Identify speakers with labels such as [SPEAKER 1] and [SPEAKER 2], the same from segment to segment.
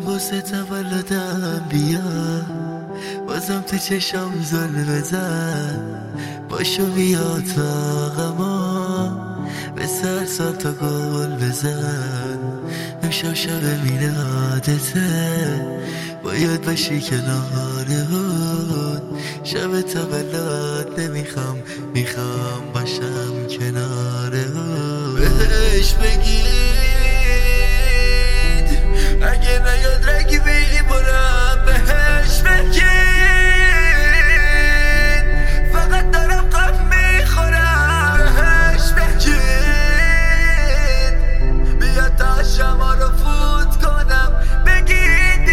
[SPEAKER 1] واسه تولدم بیا، بازم تو چشم زل بزن، باشو بیا تاقما به سر سال تا گل بزن. امشب شب میلادته، باید باشی کنارمون. شب تولد نمیخوام، میخوام باشم کنارمون. بهش بگید اگه نیاد رگی میمونم، بهش بگید فقط دارم غم میخورم. بهش بگید بیا تا شما رو فوت کنم، بگید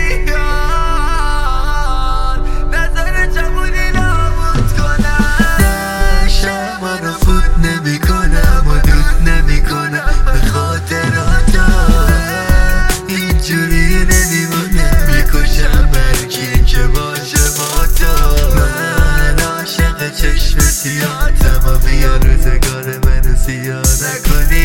[SPEAKER 1] دیار نظر جوونی نابود کنم. شما رو فوت نمی کنم و دود نمی کنم، به خاطراتم اینجوری نمیمونه، میکشم برکی که باشه با تو. من عاشق چشم سیاهتم و بیا روزگار منو سیاه نکنی.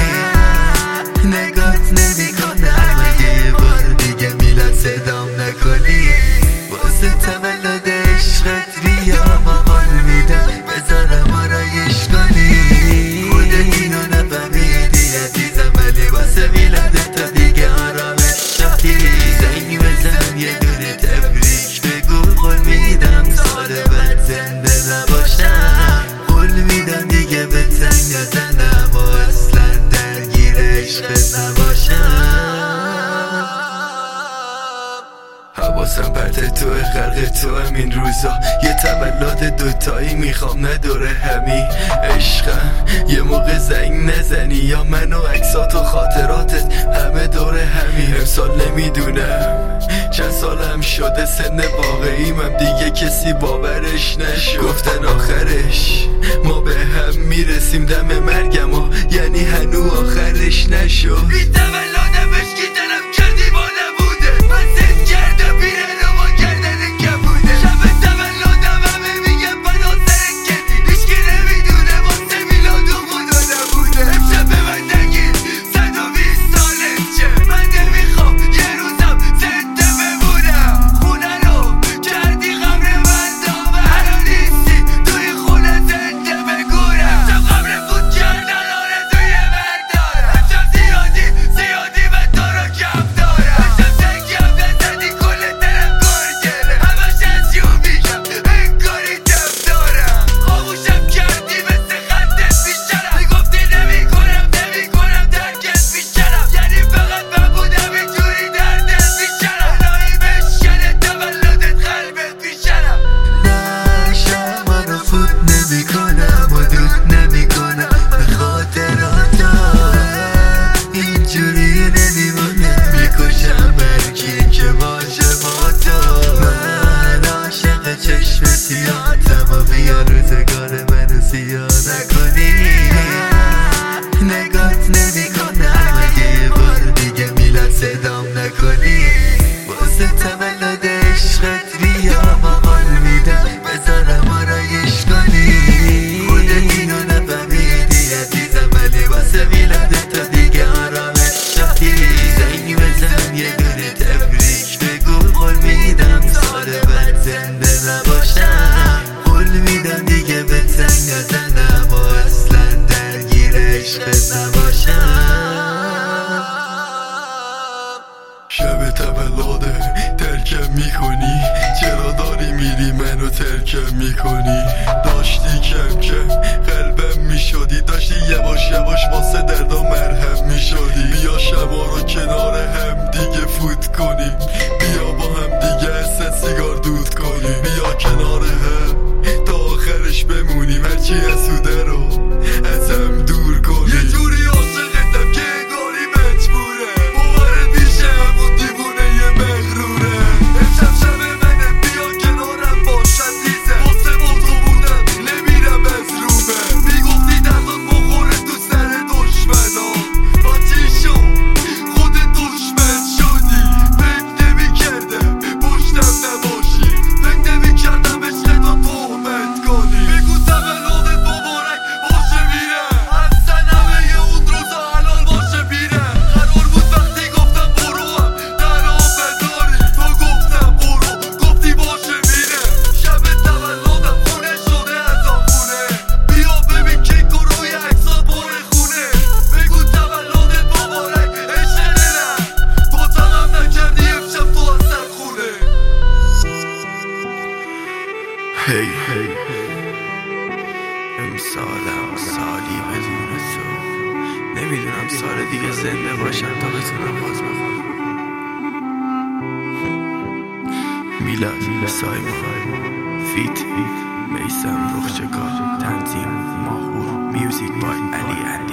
[SPEAKER 1] نگات نمی کنم اگه یه بار دیگه میلاد صدام نکنی. واسه تولد عشقت بیا ما حال میدم، بذارم آرایش کنی. خودت اینو نفهمیدی عزیزم، ولی واسه میلادت تا دیگه آرامش شدی. زنگ بزن یه دونه تبریک بگو، قول میدم سال بعد زنده نباشم. قول میدم دیگه به تنگ نزنم و اصلا درگیر عشقت نباشم. حواسم پرت تو غرق تو همین روزا، یه تولد دوتایی میخوام نه دوره همی. عشقم یه موقع زنگ نزنی یا من و عکسات و خاطراتت همه دوره همی. امسال نمیدونم چند سالم شده، سن واقعیم دیگه کسی باورش نشد. گفتن آخرش ما به هم میرسیم، دم مرگم و یعنی هنو آخرش نشد. بی تولدمش که دلم کردی با نبوده، من زن کردم بیره رو با کردن کبوده. شب تولدم همه میگه بنا سرکتی، هیچکی نمیدونه واسه میلاد و خدا نبوده. امشب به من نگیر 120 سالم چه، من نمیخوام یه روزم زنده بمونم. خونه رو کردی قبر من دامه، هرا نیستی توی خونه زنده بگورم. امشب قبر فوت کردن آرزوی مردارم. امشب زیادی من تو رو کم دارم. امشب سنگم بزنی کل دلم گرگله، همش از یو میگم انگاری دم دارم. خاموشم کردی مثل خندت بیشترم، میگفتی نمیکنم درکت بیشترم، یعنی فقط من بودم اینجوری دردت بیشترم. الهی بشکنه تولدت قلبت بیشترم. نه شما رو فوت نمی کنم و دود نمی کنم، به خاطراتم اینجوری نمیمونه، میکشم برکی که باشه با تو. من عاشق چشم سیاهتم و بیا روزگار منو سیاه نکنی. نگات نمی کنم اگه یه بار دیگه میلاد صدام نکنی. واسه تولد عشقت بیا ما حال میدم، بذارم آرایش کنی. خودت اینو نفهمیدی عزیزم، ولی واسه میلادت تا دیگه آرامش شدی. زنگ بزن یه دونه تبریک بگو، قول میدم سال بعد زنده نباشم. قول میدم دیگه به تنگ نزنم و اصلا درگیر عشقت نباشم. شب تولده ترکم میکنی، چرا داری میری منو ترکم میکنی؟ داشتی کم کم قلبم میشدی، داشتی یواش واسه دردم مرهم میشدی. بیا شما رو کنار هم دیگه فوت کنیم، بیا با هم دیگه اصلا سیگار دود کنیم. بیا کنار هم تا آخرش بمونیم، هرچی حسوده رو ازم دور کنیم. یه جوری عاشقتم که انگاری مجبوره، باورت میشه همون دیوونه یه مغروره. امشب شب منه بیا کنارم باش عزیزه، واسه با تو بودم نمیرم از رومه. میگفتی دردات بخوره تو سر دشمنا، با چی شد خود دشمن شدی. فکر سال دیگه زنده باشم تا بتونم باز بخونم. میلاد سایمون فیت میسم رخشکار تنظیم ماهور میوزیک بای علی